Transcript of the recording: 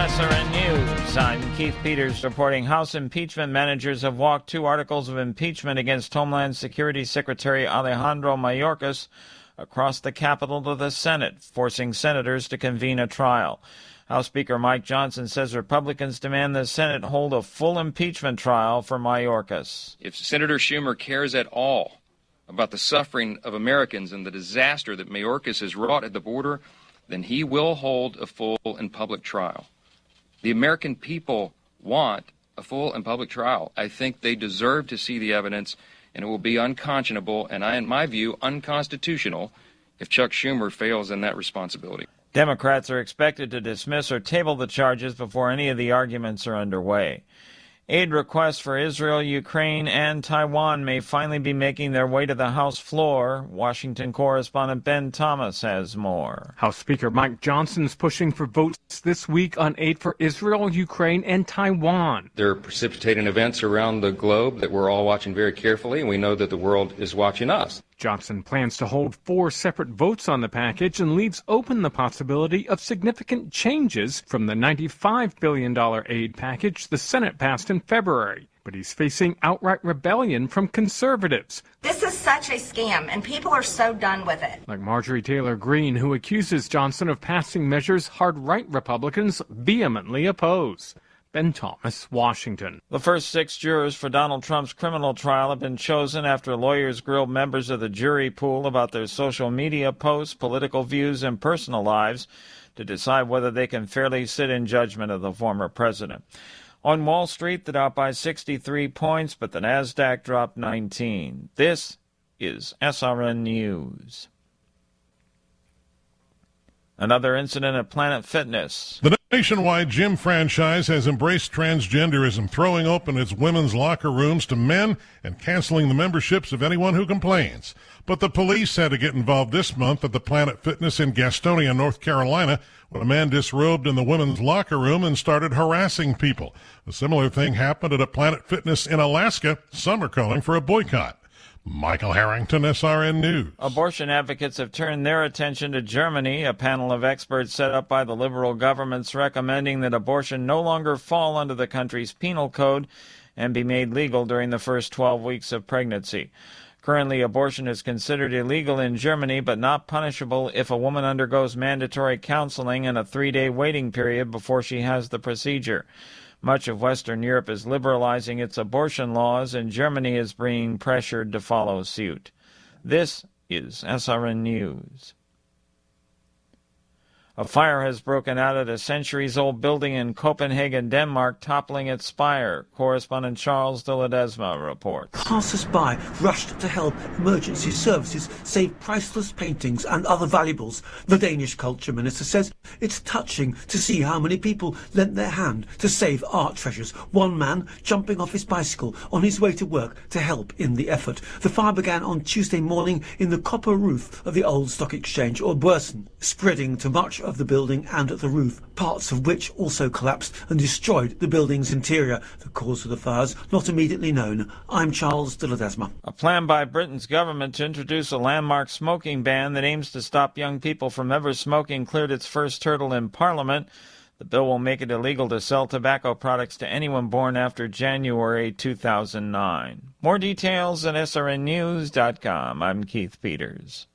SRN News. I'm Keith Peters reporting House impeachment managers have walked 2 articles of impeachment against Homeland Security Secretary Alejandro Mayorkas across the Capitol to the Senate, forcing senators to convene a trial. House Speaker Mike Johnson says Republicans demand the Senate hold a full impeachment trial for Mayorkas. If Senator Schumer cares at all about the suffering of Americans and the disaster that Mayorkas has wrought at the border, then he will hold a full and public trial. The American people want a full and public trial. I think they deserve to see the evidence, and it will be unconscionable and, in my view, unconstitutional if Chuck Schumer fails in that responsibility. Democrats are expected to dismiss or table the charges before any of the arguments are underway. Aid requests for Israel, Ukraine, and Taiwan may finally be making their way to the House floor. Washington correspondent Ben Thomas has more. House Speaker Mike Johnson's pushing for votes this week on aid for Israel, Ukraine, and Taiwan. There are precipitating events around the globe that we're all watching very carefully, and we know that the world is watching us. Johnson plans to hold 4 separate votes on the package and leaves open the possibility of significant changes from the $95 billion aid package the Senate passed in February. But he's facing outright rebellion from conservatives. This is such a scam, and people are so done with it. Like Marjorie Taylor Greene, who accuses Johnson of passing measures hard-right Republicans vehemently oppose. Ben Thomas, Washington. The first 6 jurors for Donald Trump's criminal trial have been chosen after lawyers grilled members of the jury pool about their social media posts, political views, and personal lives to decide whether they can fairly sit in judgment of the former president. On Wall Street, the Dow by 63 points, but the Nasdaq dropped 19. This is SRN News. Another incident at Planet Fitness. The nationwide gym franchise has embraced transgenderism, throwing open its women's locker rooms to men and canceling the memberships of anyone who complains. But the police had to get involved this month at the Planet Fitness in Gastonia, North Carolina, when a man disrobed in the women's locker room and started harassing people. A similar thing happened at a Planet Fitness in Alaska. Some are calling for a boycott. Michael Harrington, SRN News. Abortion advocates have turned their attention to Germany. A panel of experts set up by the liberal government's recommending that abortion no longer fall under the country's penal code and be made legal during the first 12 weeks of pregnancy. Currently, abortion is considered illegal in Germany, but not punishable if a woman undergoes mandatory counseling and a 3-day waiting period before she has the procedure. Much of Western Europe is liberalizing its abortion laws, and Germany is being pressured to follow suit. This is SRN News. A fire has broken out at a centuries-old building in Copenhagen, Denmark, toppling its spire. Correspondent Charles de Ledesma reports. Passers-by rushed to help emergency services save priceless paintings and other valuables. The Danish culture minister says it's touching to see how many people lent their hand to save art treasures. One man jumping off his bicycle on his way to work to help in the effort. The fire began on Tuesday morning in the copper roof of the old stock exchange, or Børsen, spreading to much of the building and the roof, parts of which also collapsed and destroyed the building's interior. The cause of the fires not immediately known. I'm Charles de Ledesma. A plan by Britain's government to introduce a landmark smoking ban that aims to stop young people from ever smoking cleared its first hurdle in Parliament. The bill will make it illegal to sell tobacco products to anyone born after January 2009. More details at srnnews.com. I'm Keith Peters.